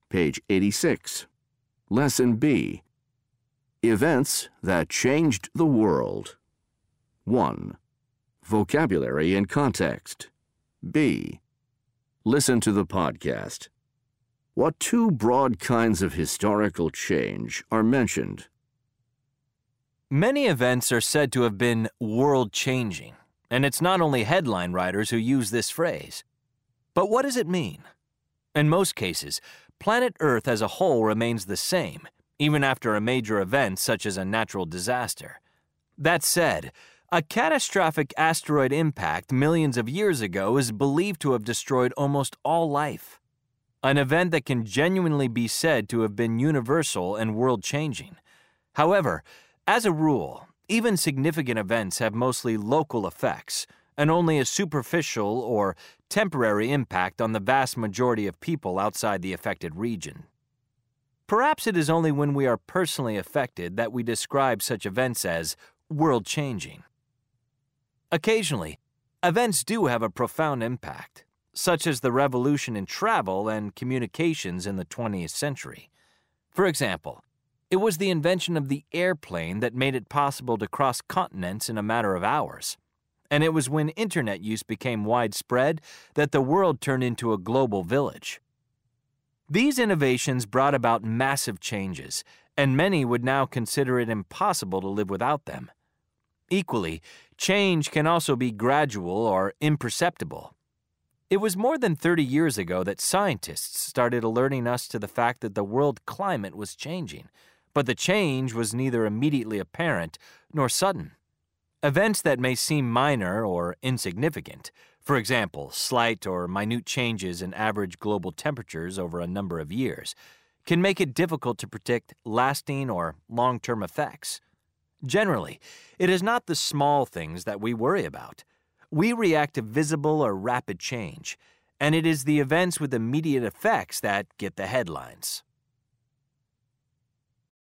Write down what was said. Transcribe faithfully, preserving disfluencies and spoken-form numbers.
page eighty-six. Lesson B. Events that changed the world. one. Vocabulary and context. B. Listen to the podcast. What two broad kinds of historical change are mentioned? Many events are said to have been world-changing, and it's not only headline writers who use this phrase. But what does it mean? In most cases, planet Earth as a whole remains the same, even after a major event such as a natural disaster. That said, a catastrophic asteroid impact millions of years ago is believed to have destroyed almost all life. An event that can genuinely be said to have been universal and world-changing. However, as a rule, even significant events have mostly local effects and only a superficial or temporary impact on the vast majority of people outside the affected region. Perhaps it is only when we are personally affected that we describe such events as world-changing. Occasionally, events do have a profound impact, such as the revolution in travel and communications in the twentieth century. For example, it was the invention of the airplane that made it possible to cross continents in a matter of hours. And it was when internet use became widespread that the world turned into a global village. These innovations brought about massive changes, and many would now consider it impossible to live without them. Equally, change can also be gradual or imperceptible. It was more than thirty years ago that scientists started alerting us to the fact that the world climate was changing, but the change was neither immediately apparent nor sudden. Events that may seem minor or insignificant, for example, slight or minute changes in average global temperatures over a number of years, can make it difficult to predict lasting or long-term effects. Generally, it is not the small things that we worry about. We react to visible or rapid change, and it is the events with immediate effects that get the headlines.